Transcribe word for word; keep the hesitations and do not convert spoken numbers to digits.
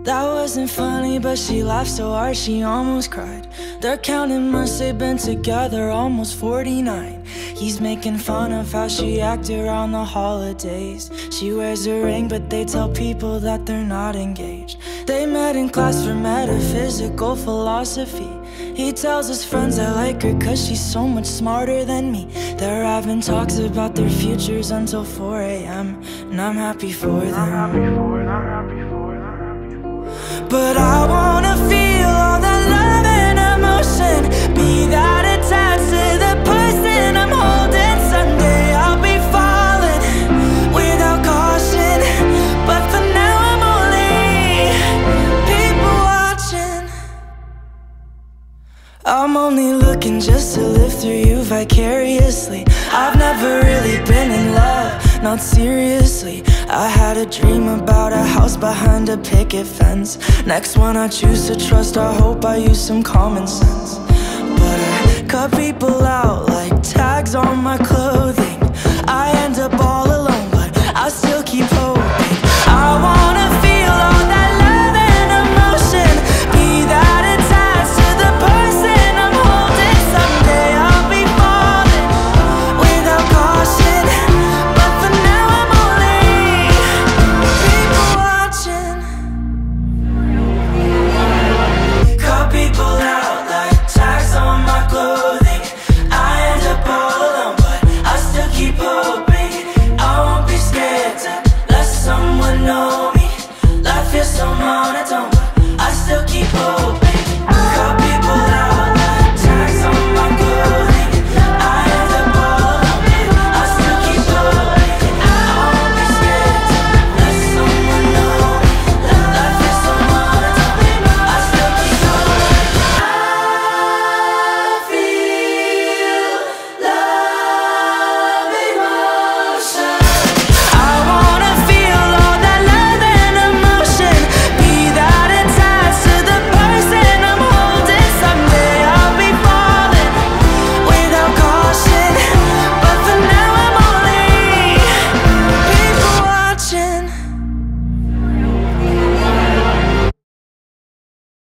That wasn't funny, but she laughed so hard she almost cried. They're counting months they've been together, almost forty-nine. He's making fun of how she acted around the holidays. She wears a ring, but they tell people that they're not engaged. They met in class for metaphysical philosophy. He tells his friends I like her cause she's so much smarter than me. They're having talks about their futures until four A M and I'm happy for them. I'm happy for it, I'm happy for it, I'm happy for it. But I wanna feel all that love and emotion, be that attached to the person I'm holding. Someday I'll be falling without caution, but for now I'm only people watching. I'm only looking just to live through you vicariously. I've never really been in love, not seriously. I had a dream about a house behind a picket fence. Next one I choose to trust, I hope I use some common sense. But I cut people out like tags